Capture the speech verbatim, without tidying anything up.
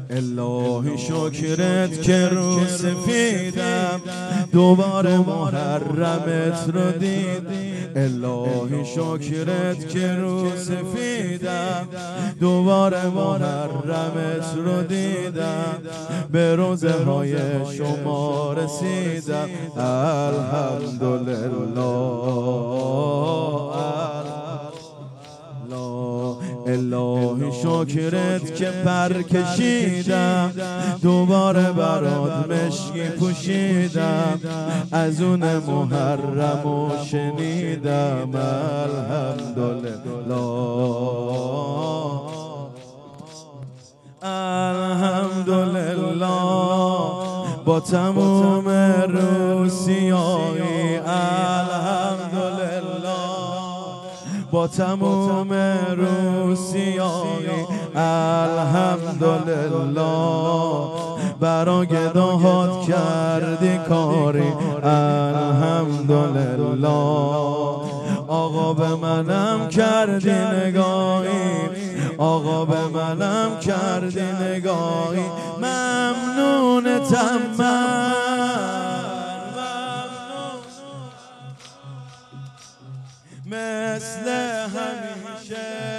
الهی شکرت که رو سفیدم دوباره محرمت رو دیدم. الهی شکرت که رو سفیدم دوباره محرمت رو دیدم. به روزه های شما رسیدم. الحمدلله. الهی شکرت که پر کشیدم دوباره برات مشکی پوشیدم. از اون محرمو شنیدم. الحمدلله الحمدلله. با تموم روسیایی الحمدلله. با تموم روسیایی الحمدلله. برا گداهات کردی کاری الحمدلله. آقا به منم کردی نگاهی، آقا به منم کردی نگاهی. ممنونتم من مثل همیشه.